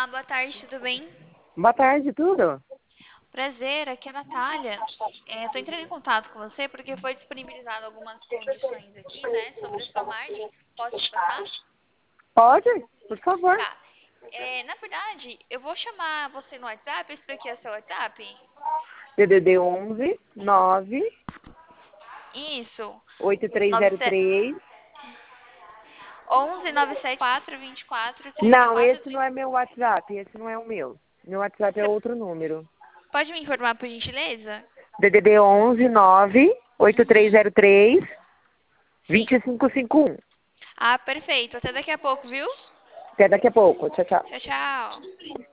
Olá, boa tarde, tudo bem? Boa tarde, tudo? Prazer, aqui é a Natália. Estou entrando em contato com você porque foi disponibilizado algumas condições aqui, né, sobre o seu marketing. Posso te passar? Pode, por favor. Tá. Na verdade, eu vou chamar você no WhatsApp. Esse daqui é seu WhatsApp? DDD 11 9 Isso. 97 8303. 11 974 24 Não, 34. esse não é meu WhatsApp, esse não é o meu. Meu WhatsApp é Você outro número. pode me informar, por gentileza? DDD 11 9 Uhum. 8303 Sim. 2551. Ah, perfeito. Até daqui a pouco, viu? Até daqui a pouco. Tchau, tchau. Tchau, tchau.